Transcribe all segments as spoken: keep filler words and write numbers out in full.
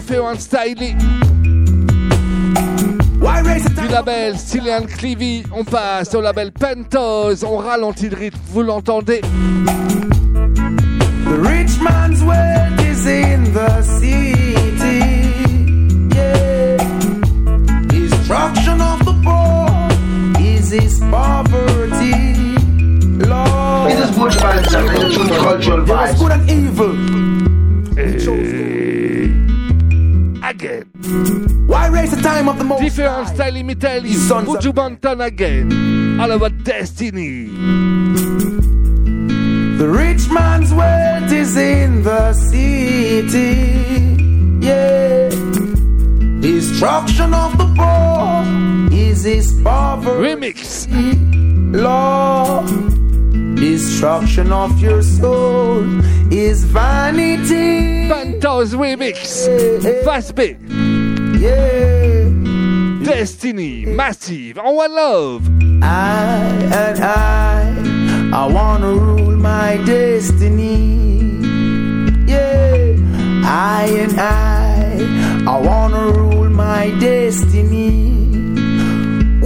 différents styles. Du label Stylian Clevy, on passe au label Pentos, on ralentit le rythme, vous l'entendez. The rich man's wealth is in the city, yeah. Destruction of the poor is his poverty, Lord. It is bush vibes and it is cultural vibes. It was good and evil. Hey. Again. Why raise the time of the most different style, let me tell you. Buju Banton again. All about destiny. The rich man's wealth is in the city, yeah. Destruction of the poor is his poverty. Remix. Lord, destruction of your soul is vanity. Pentos remix. Yeah. Fast beat. Yeah. Destiny, massive, on one love. I and I, I wanna rule my destiny. Yeah, I and I, I wanna rule my destiny. Whoa,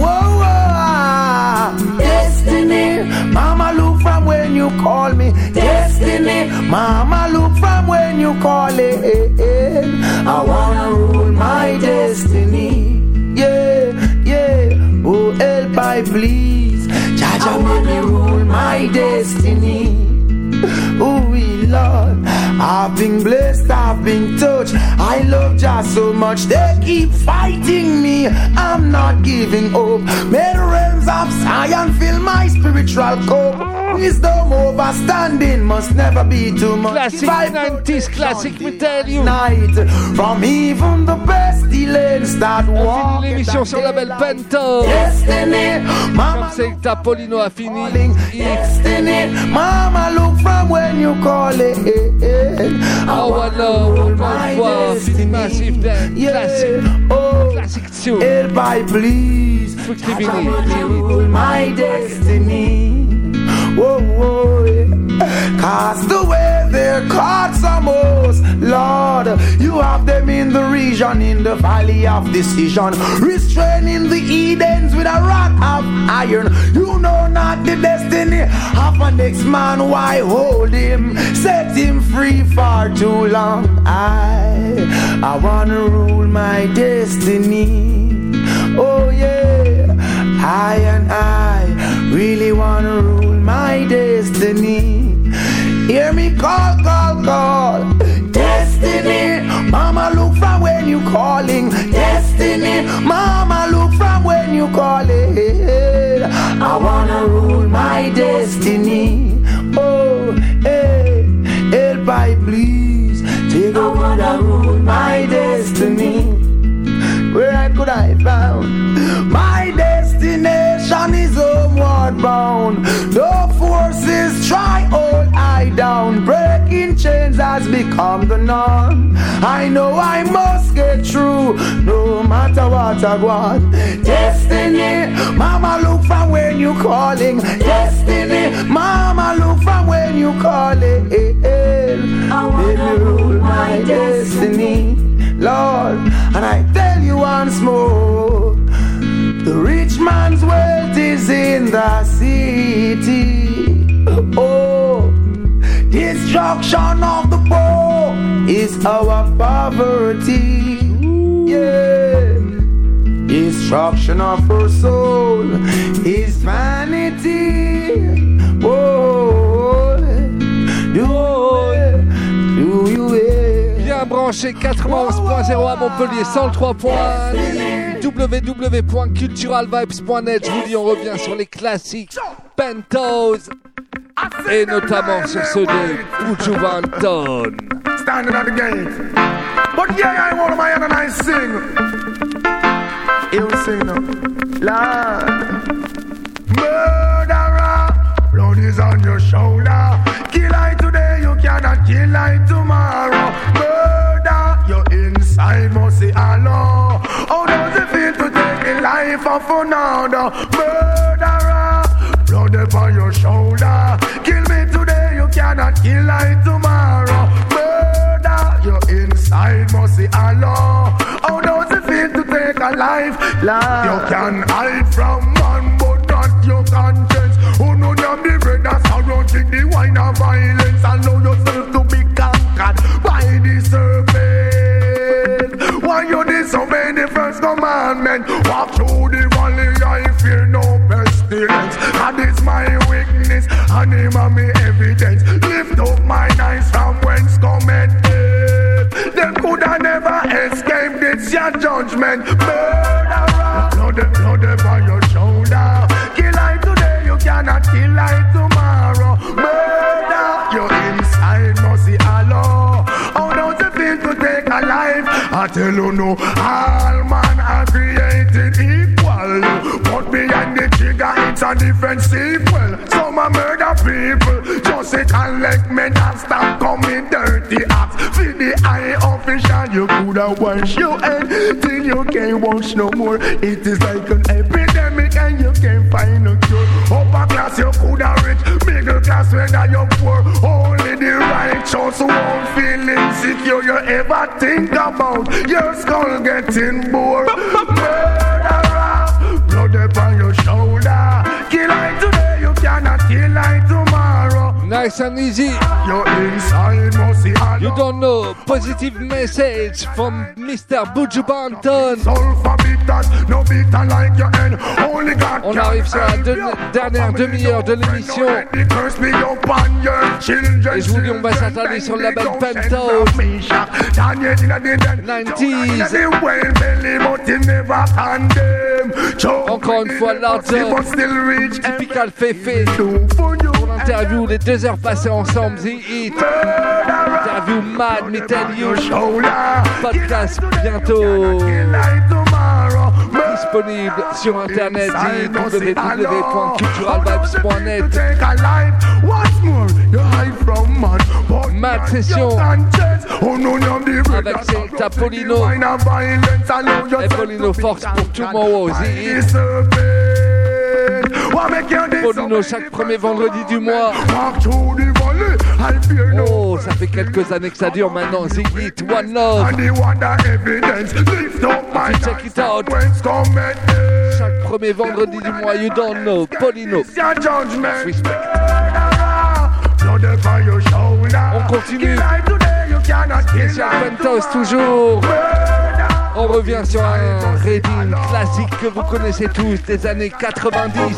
whoa, destiny. Mama, look from when you call me. Destiny. Mama, look from when you call it. I wanna rule my destiny. Yeah, yeah. Oh, help I please. Jaja, make me rule my destiny. Oh, Lord, I've been blessed, I've been touched. I love Jah so much, they keep fighting me. I'm not giving up. May the realms of Zion fill my spiritual cup. Wisdom overstanding must never be too much. Classic nineties, classic, we tell you. Night, from even the pestilence that walk. L'émission sur la belle Pentos. Destiny, Mama, c'est que ta Polino a fini. Destiny, Mama, look from when you call it. Oh, I love my destiny. Massive dance, yeah. Classic, oh, classic tune. Everybody please, rule my destiny. Whoa, whoa, yeah. Cast away their cards most, Lord. You have them in the region, in the valley of decision, restraining the Edens with a rod of iron. You know not the destiny of a next man. Why hold him? Set him free for too long. I, I wanna rule my destiny. Oh yeah, I and I really wanna rule my destiny. Hear me call, call, call. Destiny, Mama, look from when you calling. Destiny, Mama, look from when you calling. I wanna rule my destiny. Oh, hey, help I please. Take I wanna rule my destiny. Where I could I found my destination is homeward bound. No forces try hold I down. Breaking chains has become the norm. I know I must get through, no matter what I want. Destiny, Mama, look from when you calling. Destiny, Mama, look from when you calling. I wanna rule my destiny, Lord. And I tell you once more, the rich man's wealth is in the city. Oh, destruction of the poor is our poverty. Yeah, destruction of our soul is vanity. Oh, do you, do you Bien branché quatre-vingt-onze point zéro à Montpellier, cent trois point un, w w w point cultural vibes point net. Je vous dis, on revient sur les classiques Pentos et notamment sur ceux de Buju Banton. Standing at the gate, but yeah, I want my hand and I sing. Here we sing now, Lord. Murderer, blood is on your shoulder. Kill I today, you cannot kill I tomorrow. Murder, your inside must say hello. How does it feel to take the life of another? Murderer, blood upon your shoulder. Kill me today, you cannot kill I tomorrow. Murder, your inside must say hello. violence, allow yourself to be conquered by the serpent. Why you disobey the first commandment? Walk through the valley, I fear no pestilence. And it's my weakness, and him and me evidence. Lift up my eyes from whence cometh death. Them coulda never escaped this your judgment. Murderer, blood, blood on your shoulder. Kill I today, you cannot kill I tomorrow. Murder, your inside must see Allah. How does it feel to take a life? I tell you no, all man are created equal. But behind the trigger, it's a different sequel. Some are murder people, just it and let me not stop coming dirty acts. For the eye official, you coulda wash your head till you can't wash no more. It is like an epidemic and you can't find a cure. Upper class you coulda rich, middle class whether you poor. Only the righteous won't feel insecure. You ever think about your skull getting bored? Murderer, blood upon your shoulder. Kill I today, you cannot kill I tomorrow. Nice and easy. Your inside must see Allah. You don't know. Positive message from Mister Buju Banton. On arrive sur la deux, dernière demi-heure de l'émission. Et je vous dis, on va s'attarder sur le label Penthouse. nineties. Encore une fois, l'auteur Typical Fefe. Pour l'interview, les deux heures passées ensemble, The Hit. Interview Mad, Me Tell You. Podcast bientôt disponible sur internet, w w w point cultural vibes point net. Mad Session avec c'est Polino et Polino Force pour Tomorrow, The Hit. Polino chaque premier vendredi du mois. Oh, ça fait quelques années que ça dure maintenant. The Hit, One Love. Check it out. Chaque premier vendredi du mois, you don't know. Polino. Respect. On continue. Spécial Penthouse toujours. On revient sur un reading classique que vous connaissez tous des années quatre-vingt-dix.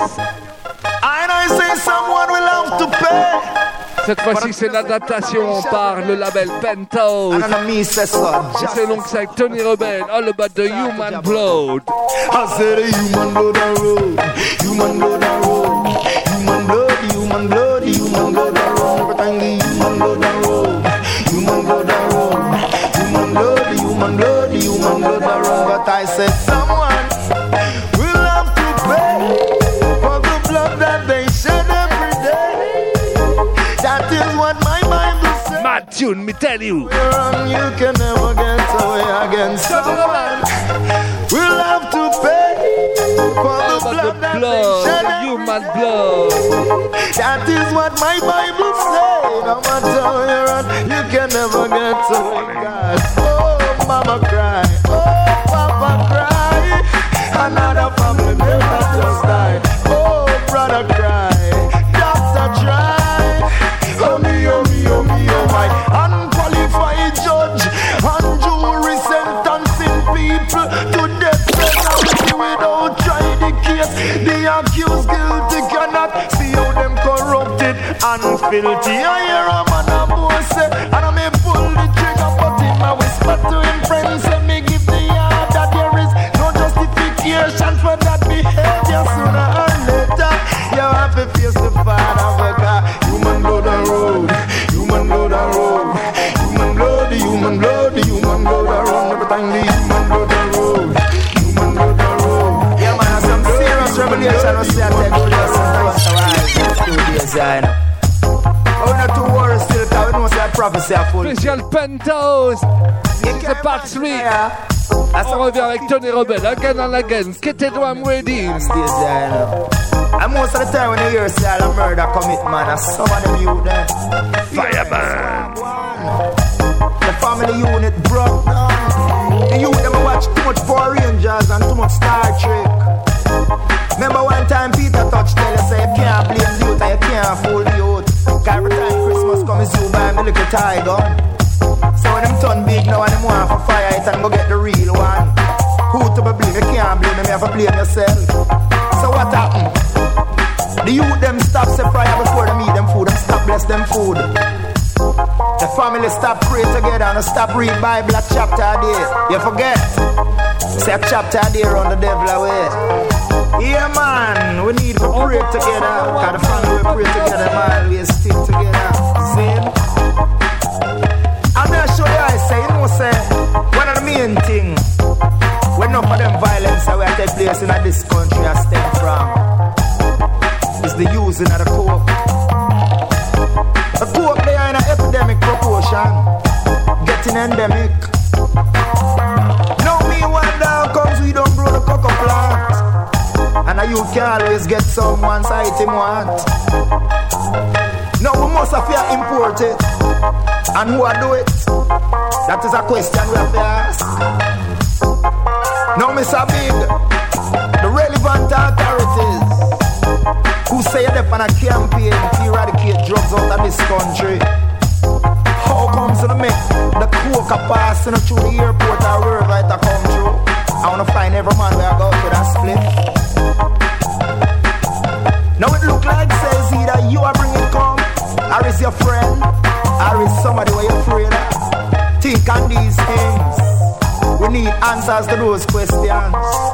Cette fois-ci, c'est l'adaptation par le label Penthouse. C'est donc ça avec Tony Rebel, All About the Human Blood. I said the human blood and road, human blood and road, human blood, human blood, human blood and road, everything the human blood and road, human blood and road, human blood, human blood, human blood and road. But I said someone will have to pay for the blood that they shed every day. That is what my Bible says. Mad tune, me tell you. You're wrong, you can never get away against someone. We'll have to pay for the blood that they shed. Human blood. That is what my Bible says. No matter how you run, you can never get away, God. Oh, mama cry. Oh, papa cry. Another family member just died. Oh, brother cry. Doctor try. Oh, me, oh, me, oh, me, oh, my unqualified judge and jury sentencing people to death penalty without trying the case. The accused guilty cannot see how them corrupted and filthy. I hear a man a boy say, and I may pull the trigger, but him I whisper to him friends, and me give the yard that there is no justification for that behavior. Sooner or later, you have to face the Father of God. Human blood and road, human blood and road, human blood, human blood, human blood and road, everything the human blood and road, human blood and road. Yeah man, some serious revelation I say I take place in the studios, yeah, know. Oh, not to worry still, cause we know say prophecy are full. Spécial Penthouse. C'est part three. On revient avec Tony Rebel, again and again. Ketedo, I'm ready. And most of the time when you hear say all a murder commit, man, and some of them you there. Fireman. The family unit broke down. The youth them watch too much Power Rangers and too much Star Trek. Remember one time Peter Touch tell you say you can't blame the youth and you can't fool the youth. Cause every time Christmas comes, little tie gun. So when them turn big now and them want for fire it and go get the real one. Who to be blame? You can't blame them, you have to blame yourself. So what happened? The youth them stop say prayer before they eat them food. Them stop bless them food. The family stop pray together and stop read Bible a chapter a day. You forget? Say a chapter a day run the devil away. Yeah man, we need to pray together. Cause the family we pray together, man, we stick together. See? I'm gonna show you I say, you know say, one of the main things when enough of them violence that we are take place in this country I stem from is the using of the coke. The coke they are in an epidemic proportion, getting endemic. Now me one down comes we don't grow the cocoa plant. And you can always get some one side him want. Now we must have to import it. And who do it? That is a question we have to ask. Now Mister Big, the relevant authorities who say they're on a campaign to eradicate drugs out of this country, how comes to make the coca passing through the airport or wherever it come through? I want to find every man where I go to that split. Now it look like says either you are bringing come, or is your friend, or is somebody where you're afraid of. Think on these things. We need answers to those questions.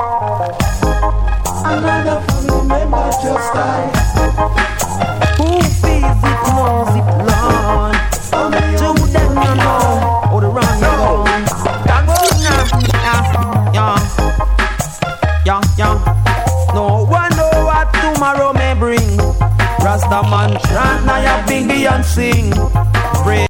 Another family member just died. Who feels it knows it, Lord. To them you know, or the run you go. Yeah, yeah, yeah. No one know what tomorrow may bring. Rasta man chant, now ya biggie and sing. Pray.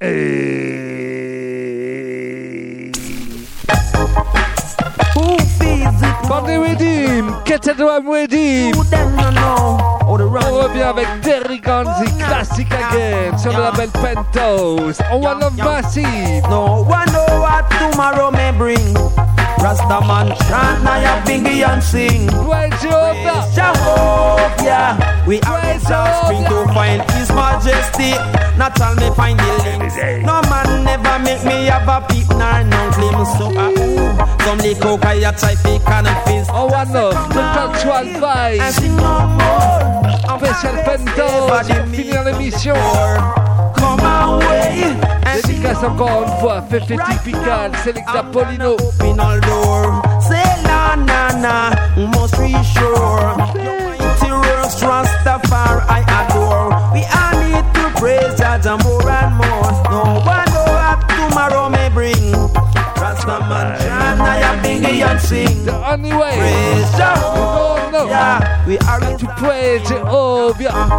Who feels it? Bandit Redeem, Ketedram Redeem. To them you know, or the run On you revient go. avec Terry Ganzi, Classic Again, sur le label Pentos. On One Love Massive. No one know what tomorrow may bring. Rasta man chant, now ya biggie and sing. Ouais, Jehovah. Jehovah, we are his offspring to find his majesty. Not all me find the links. No man never make me have a peep nor no claim. So ah ooh, some little kaya type he can fist. On One Love, Cultural And Vibes. sing no more. Spécial Pentos, pour finir l'émission. Come away. Dédicace encore une fois, Fefe Typical, Selecta Polino. Open all door. Say na na na, must reassure. Mighty works Rastafari I adore. We all need to praise Jaja more and more. No one know what tomorrow may bring. Rastaman chant, I am biggie and sing. The only way Praise Oh, no. Jah. We are to pray Jehovah.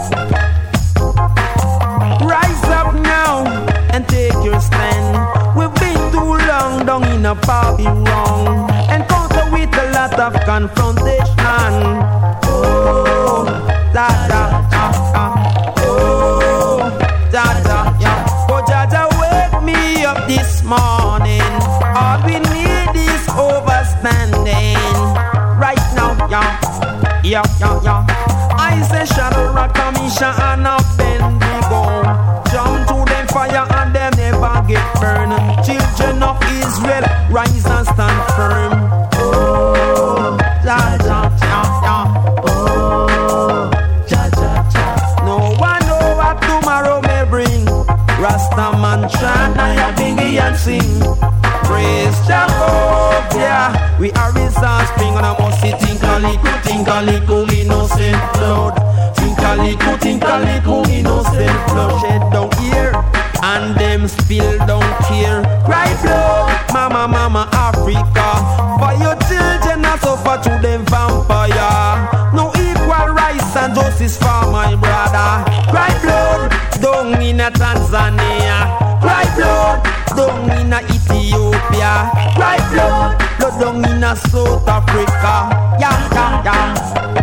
Rise up now and take your stand. We've been too long down in a path wrong, encounter with a lot of confrontation. Oh, da da da da. Oh, da da yeah. Oh, Jaja, wake me up this morning. All we need is overstanding. Right now, yeah, yeah, yeah, yeah. I say Shadow Rock, Kamisha, and a Bendigo. Jump to them fire and them never get burned. Children of Israel, rise and stand firm. Oh, ja, ja, ja, ja. Oh, ja, ja, ja. No one know what tomorrow may bring. Rastaman chant, I am biggie and sing. Praise Jehovah, yeah. We are his offspring and I must see think a little, think a little innocent blood. Think a little, think a little innocent blood shed down here, and them still don't care. Cry blood, mama, mama, Africa. For your children I suffer to them vampire. No equal rights and justice for my brother. Cry blood, down in a Tanzania. Cry blood, down in a Ethiopia. Cry blood, blood down in a South Africa. Yeah, yeah, yeah.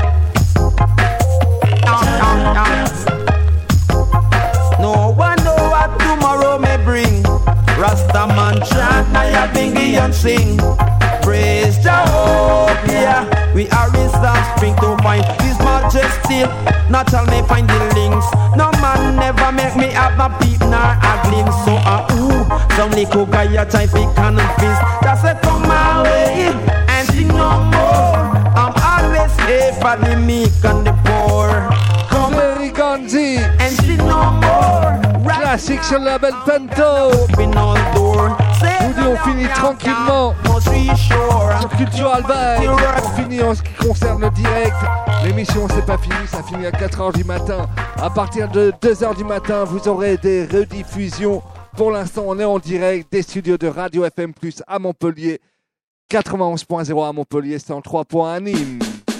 No one know what tomorrow may bring. Rastaman chant, I bingy and sing. Praise Jehovah, we are his offspring to find his majesty. Not all may find the links. No man never make me have a peep. her a glimpse. So a ooh, some little guy a try to convince. That's a come my way, and she no more. I'm always here for the meek and the poor. Come Jerry Gonzi, and she no more. classique sur le label Pento. Open all door. Nous dit on finit tranquillement sur Cultural Vibe. On finit en ce qui concerne le direct. L'émission c'est pas fini, ça finit à quatre heures du matin. À partir de deux heures du matin, vous aurez des rediffusions. Pour l'instant, on est en direct des studios de Radio F M plus à Montpellier, quatre-vingt-onze point zéro à Montpellier, cent trois point un à Nîmes.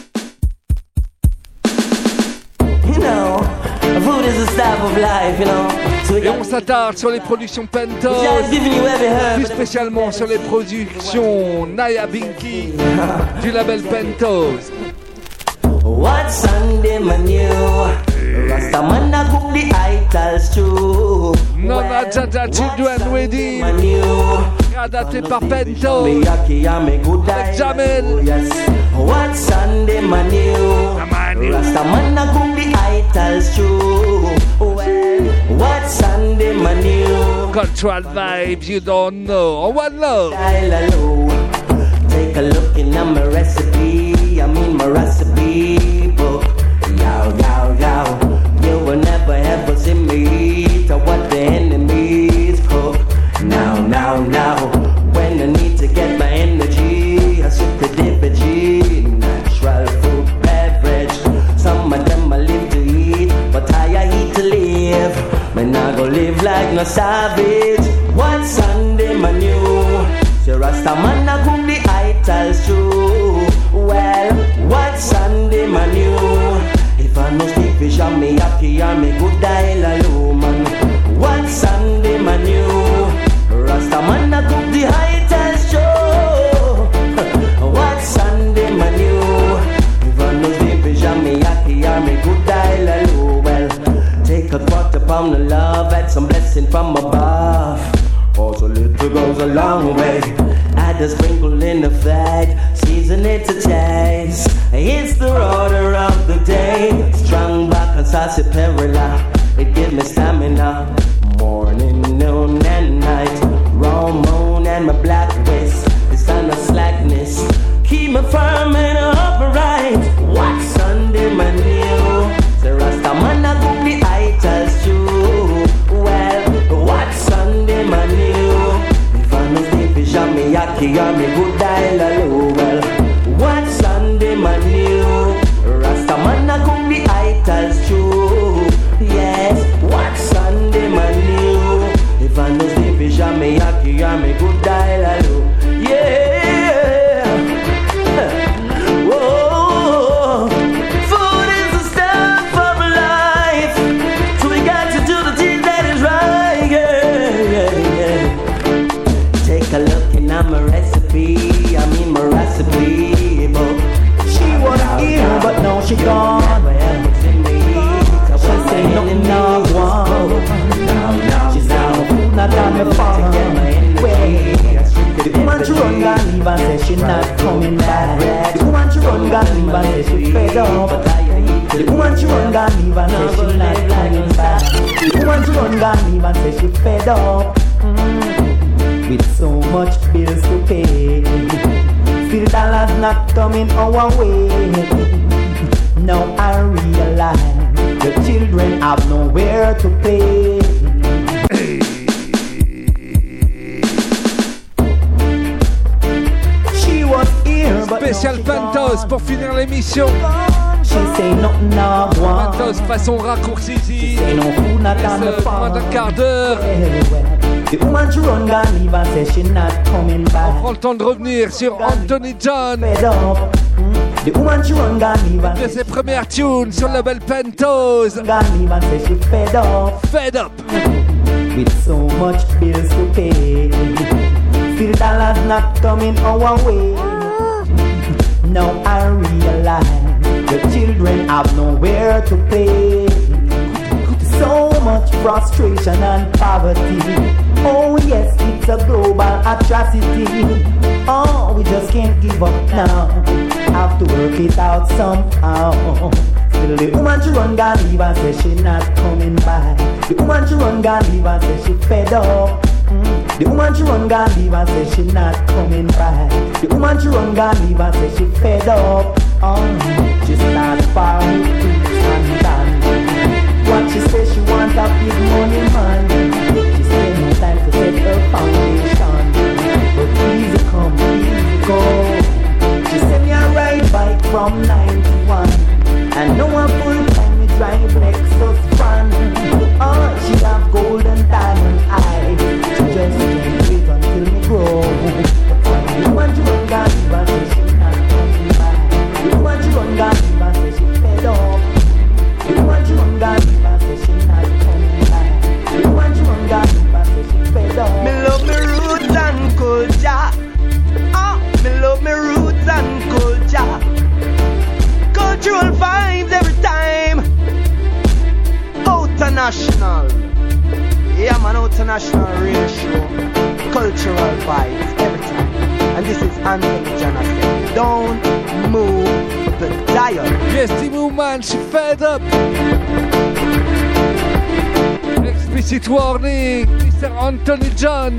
You know, food is a style of life, you know. So Et on s'attarde sur les productions Pento, plus spécialement sur les productions Naya Binky du label Pentos. What Sunday menu? Rastaman a cook the idols too. Nona Jaja Children Wedding, adapté par Pento, avec Jamel. What Sunday menu? Rastaman a cook the idols too. What Sunday menu? Cultural Vibes, you don't know. On one love. Take a look in my recipe. I mean my recipe book. Yow, yow, yow. You will never ever see me eat what the enemies cook. Now, now, now. When I need to get my energy, I sip the D P G. Natural food beverage. Some of them I live to eat, but I eat to live. Man, I go live like no savage. One Sunday menu. So Rasta man a cook the idols too. Well, what Sunday menu? If I no steak fish and me yaki and me good dial alone, man. What Sunday menu? Rasta man a cook the idols too. What Sunday menu? If I no steak fish and me yaki and me good dial alone, well, take a quarter pound of love, add some blessing from above. Also little goes a long way. Add a sprinkle in the fat, season it to taste. It's the order of the day. Strong back and saucy perilla. It gives me stamina. Morning, noon and night. Raw moon and my black waist. It's on a slackness. Keep me firm and upright. What Sunday menu? The Rasta man a cook the idols too. Well, what Sunday menu? If I no steak fish and me yaki and me good dial alone. Well, what Sunday menu? Rasta man a cook the idols too. Yes, what Sunday menu? If I no steak fish and me yaki and me good dial alone. Yeah. Whoa. Food is the stuff of life. So we got to do the thing that is right. Yeah, yeah, yeah. Take a look in my recipe. I mean my recipe book. She was here, but now she gone. She say nothing now one. She's now food not on the farm. The woman she run gone leave and say she not coming back. The woman she run gone leave and say she fed up. The woman she run gone leave and say she not coming back. The woman she run gone leave and say she fed up. Mm. With so much bills to pay, still dollars not coming our way. Now I realize the children have nowhere to play. She was here, but Spécial Pentos pour finir l'émission. She say nothing now one. Pentos façon raccourcie. Say no food not on the farm. Moins d'un quart d'heure. The woman she run gone leave and say she not coming back. On prend le temps de revenir sur Anthony John. Fed up. The woman she run gone leave and de ses premières tunes sur le label Pentos. gone leave and say she fed up. Fed up. With so much bills to pay, still dollars not coming our way. Now I realize the children have nowhere to play. So much frustration and poverty. Oh yes, it's a global atrocity. Oh, we just can't give up now. Have to work it out somehow. Till the woman she run gone leave and say she not coming back. The woman she run gone leave and say she fed up. Mm. The woman she run gone leave and say she not coming back. The woman she run gone leave and say she fed up. Oh, she start farming fruits and land. What she say she want a big money man. She spend no time to set her foundation. But easy come, easy go. She send me a ride bike from ninety-one. And no one full time me drive Lexus fan. Oh, she have golden diamond eyes. She just can't wait until me grow. The woman she run gone leave and say she not coming back. The woman she run gone leave and say she fed up. The woman she run gone leave and say she not coming back. The woman she run gone leave and say she fed up. Me love me roots and culture. Ah, me love me roots and culture. Cultural vibes every time. International. Yeah, man, international radio show. Cultural vibes every time. And this is Anthony Jonathan. Don't move the dial. Yes, Timo man, she fed up. Explicit warning, mister Anthony John.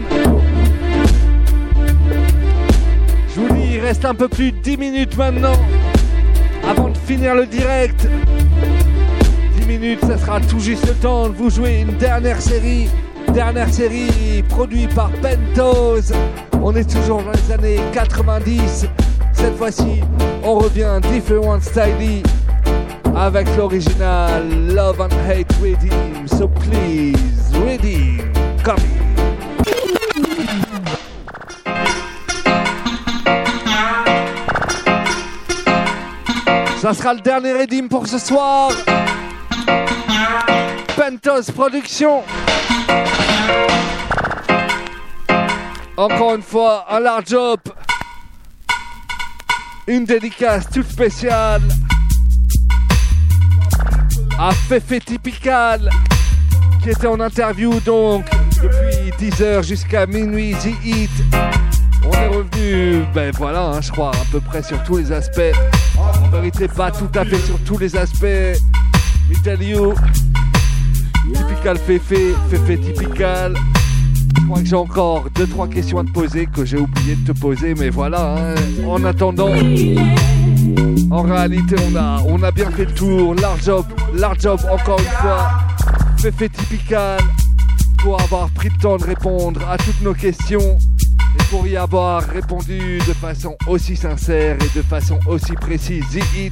Je vous dis, il reste un peu plus de dix minutes maintenant avant de finir le direct. dix minutes, ça sera tout juste le temps de vous jouer une dernière série. Dernière série produite par Pentos. On est toujours dans les années quatre-vingt-dix. Cette fois-ci, on revient Different Style avec l'original Love and Hate Redeem. So please, redeem, come in. Ça sera le dernier redeem pour ce soir. Pentos Production. Encore une fois, un large job. Une dédicace toute spéciale à Fefe Typical qui était en interview donc depuis dix heures jusqu'à minuit. The Heat. On est revenu, ben voilà, hein, je crois, à peu près sur tous les aspects. En vérité, pas tout à fait sur tous les aspects. We tell you. Typical Fefe, Fefe Typical. Je crois que j'ai encore deux trois questions à te poser que j'ai oublié de te poser, mais voilà, hein. En attendant, en réalité, on a, on a bien fait le tour. Large job, large job, encore une fois. Fefe Typical, pour avoir pris le temps de répondre à toutes nos questions et pour y avoir répondu de façon aussi sincère et de façon aussi précise. The Hit.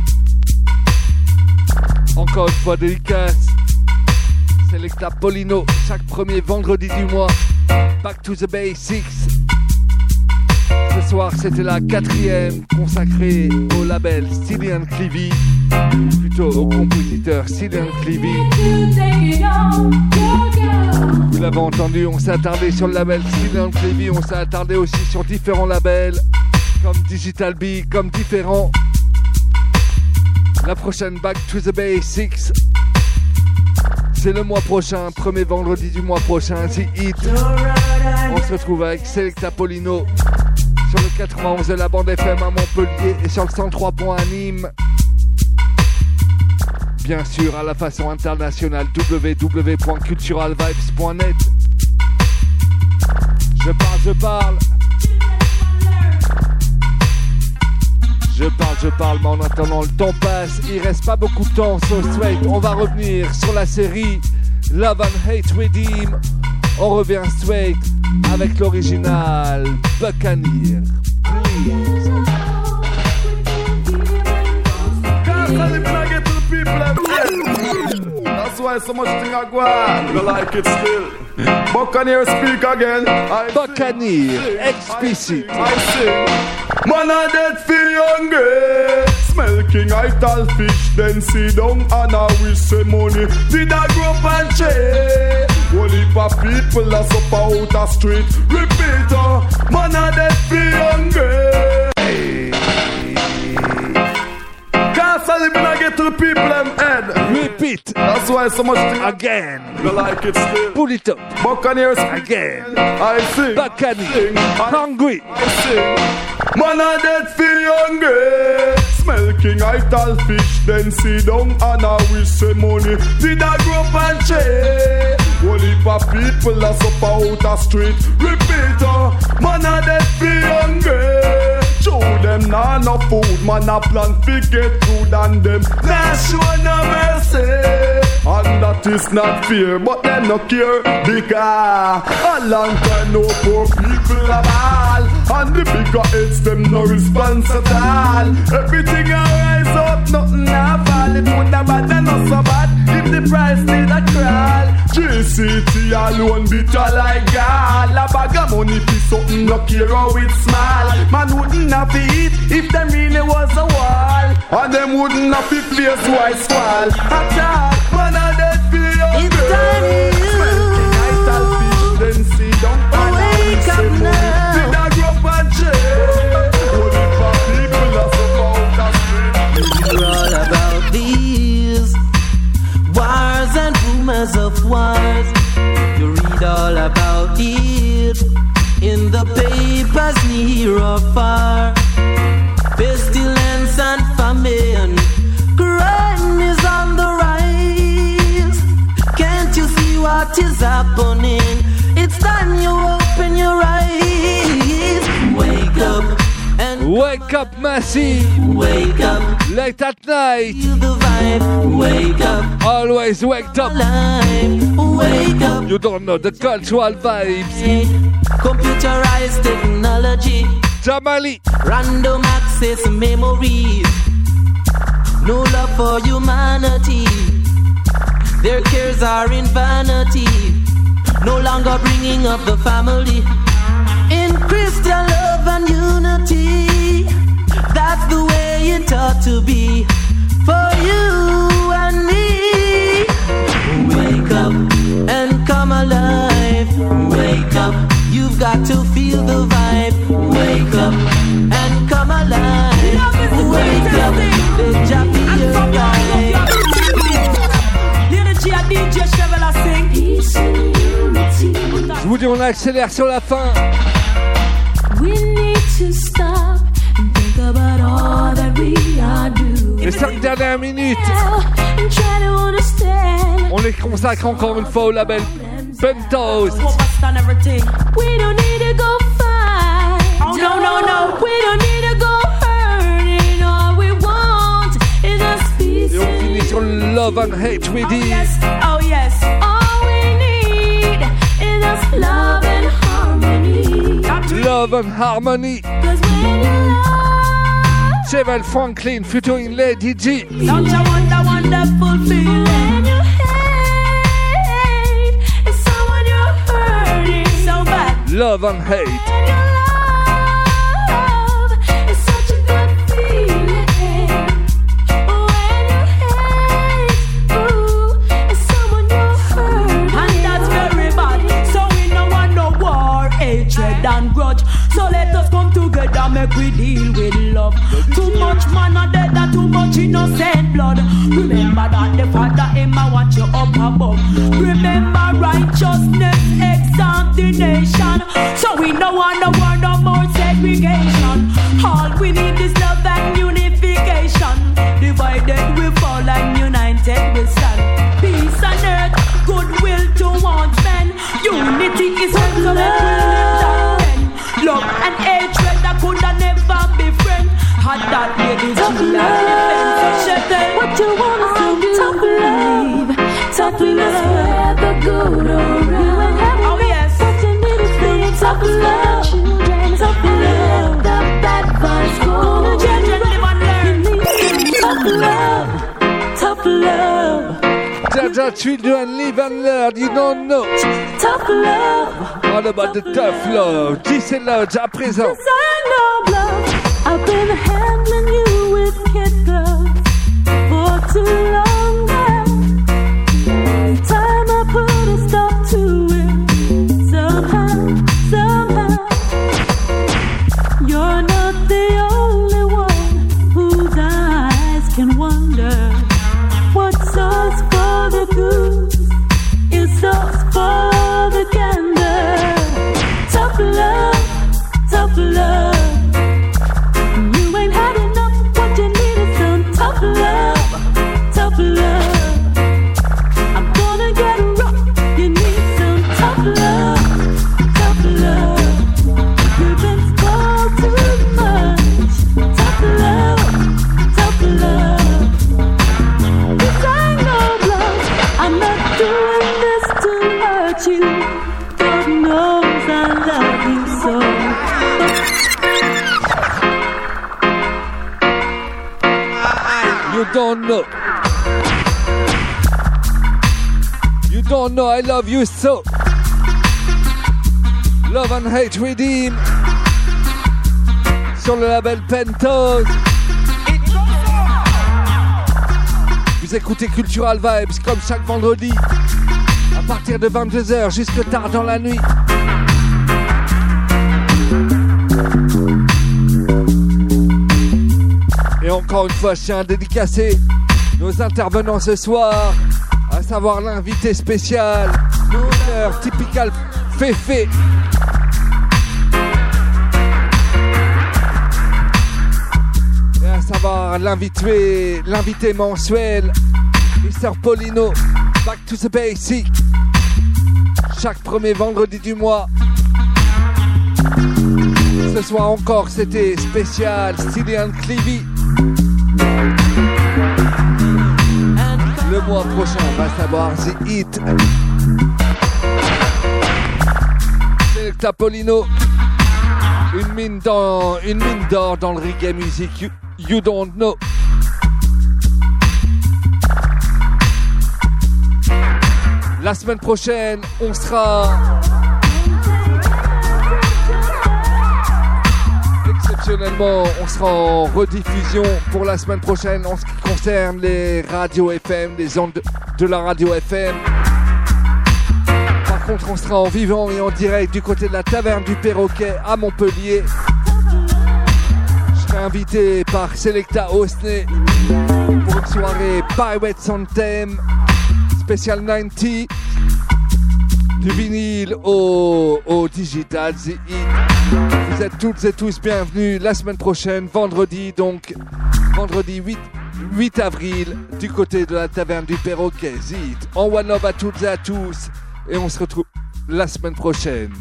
Encore une fois, dédicace. Selecta Polino, chaque premier vendredi du mois. Back to the Basics. Ce soir, c'était la quatrième consacrée au label Cillian Clevie, plutôt au compositeur Cillian Clevie. Vous l'avez entendu, on s'est attardé sur le label Cillian Clevie, on s'est attardé aussi sur différents labels, comme Digital B, comme différents. La prochaine Back to the Basics, c'est le mois prochain, premier vendredi du mois prochain, The Hit. On se retrouve avec Selecta Polino sur le quatre-vingt-onze de la bande F M à Montpellier et sur le cent trois point un à Nîmes. Bien sûr, à la façon internationale, w w w point cultural vibes point net. Je parle, je parle. Je parle, je parle, mais en attendant le temps passe, il reste pas beaucoup de temps, so straight, on va revenir sur la série Love and Hate Redeem. On revient straight avec l'original Buccaneer. Please. That's why so much thing I go on. You like it still. Buccaneer, speak again. I Buccaneer, explicit. I sing. Man a dead feel hungry. Smell king I tall fish, then sit down and I wish say money. Did I grow up and change? One heap of people a suffer out the street. Repeat, uh, man a dead feel hungry. Can't sell it when I get to the people them head. Repeat. That's why so much thing again. You like it still. Pull it up. Buccaneers again. I sing. Buccaneer. Sing. Hungry. I sing. Man a dead for hungry. Smell king ital fish, then sit down and a wish say money. Did I grow up and change? Whole heap of people a suffer out a street. Repeat, uh, man a dead for hungry. Show them nah no food, man a plan fi get food and them nah show no mercy. And that is not fair, but them no care because a long time no poor people at all. And the bigger heads them no response at all. Everything a rise up, nothing a fall. It would have bad not so bad if the price did a crawl. G C T alone bitter like gall. A bag of money for something no care how it's small. Man wouldn't have it if them really was a wall. And them wouldn't have it place white squall. At all, man a dead for hungry. It's time you then see don't wake up now. Did I grow up and change? Only for people are so out of street. You're all about these wars and rumors of wars. You read all about it in the papers near or far. Pestilence and famine, crime is on the rise. Can't you see what is happening? It's time you open your eyes. Wake up and wake up, Massy. Wake up late at night. Feel the vibe. Wake up. Always waked up. Alive. Wake up. You don't know the cultural vibes. Computerized technology. Jamali. Random access memories. No love for humanity. Their cares are in vanity. No longer bringing up the family in Christian love and unity. That's the way it ought to be for you and me. Wake up and come alive. Wake up, you've got to feel the vibe. Wake up and come alive. Wake up, let Jah be your guide. Little G, D J Chevelle sing. Je vous dis, on accélère sur la fin. We need to stop and think about all that we are doing. Les cinq dernières minutes, And try to understand. on les consacre encore une fois au label Pentos. We don't need to go fight. Oh, no, no, no. We don't need to go hurting. All we want is just peace. Et on finit sur Love and Hate with Oh yes, oh yes. All we need is just love and harmony. Love and Harmony. Cause when you love, Chevelle Franklin featuring Lady G. Such a wonder, wonderful feeling. when you hate, it's someone you're hurting. So bad. Love and Hate. When you love, it's such a good feeling. When you hate, ooh, it's someone you're hurting. And that's very bad. So we no want no war, hatred and grudge. So let us come together, make we deal with love. Too much man are dead and too much innocent blood. Remember that the Father him a watch you up above. Remember righteousness exalt the nation. So we no want no war, no more segregation. All we need is love and unification. Divided we fall and united we stand. Peace on earth, goodwill towards men. Unity is excellent, we live that then. Love and hatred that could never be friend. Had that lady G like defense. What you wanna do? Tough love, tough love, forever good around. Oh yes, What you need is feel tough love, children, tough love. The bad vibes go. the children live and learn. You need tough love, tough love, Jaja children live and learn, you don't know. tough love. All about the tough love. This is Lodge à présent. Cause I know love. I've been handling you with kid gloves for too long now. Time I put a stop to it. Somehow, somehow. You're not the only one whose eyes can wonder. What's sauce for the goose is sauce for the gander. Tough love, tough love. knows I love you so. You don't know. You don't know I love you so. Love and Hate Redeem sur le label Pentos. Vous écoutez Cultural Vibes comme chaque vendredi à partir de vingt-deux heures jusque tard dans la nuit. Et encore une fois, je tiens à dédicacer nos intervenants ce soir, à savoir l'invité spécial, l'honneur typical Féfé. Et à savoir l'invité, l'invité mensuel, mister Paulino, Back to the Basic, chaque premier vendredi du mois. Ce soir encore, c'était spécial Cillian Clevey. Le mois prochain, on va savoir The Hit. Selecta Paulino, une mine dans, une mine d'or dans le reggae music. You, you don't know. La semaine prochaine, on sera exceptionnellement, on sera en rediffusion pour la semaine prochaine en ce qui concerne les radios F M, les ondes de, de la radio F M. Par contre, on sera en vivant et en direct du côté de la Taverne du Perroquet à Montpellier. Je serai invité par Selecta Osney pour une soirée Pirates Anthem spécial quatre-vingt-dix, du vinyle au, au digital. The Hit. Vous êtes toutes et tous bienvenus la semaine prochaine, vendredi, donc vendredi huit avril, du côté de la Taverne du Perroquet. The Hit. En one love à toutes et à tous, et on se retrouve la semaine prochaine.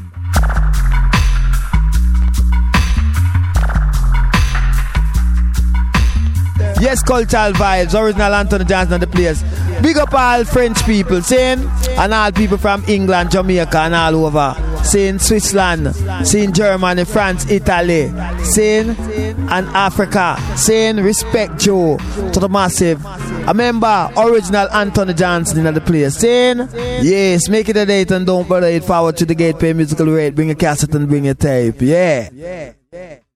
Yes, Cultural Vibes, original Anthony Johnson on the place. Big up all French people, saying, and all people from England, Jamaica, and all over. Saying Switzerland, saying Germany, France, Italy, saying and Africa, saying respect Joe to the massive. A member, original Anthony Johnson in the place. Saying, yes, make it a date and don't bother it forward to the Gate Pay Musical Rate. Bring a cassette and bring a tape. Yeah. Yeah. Yeah.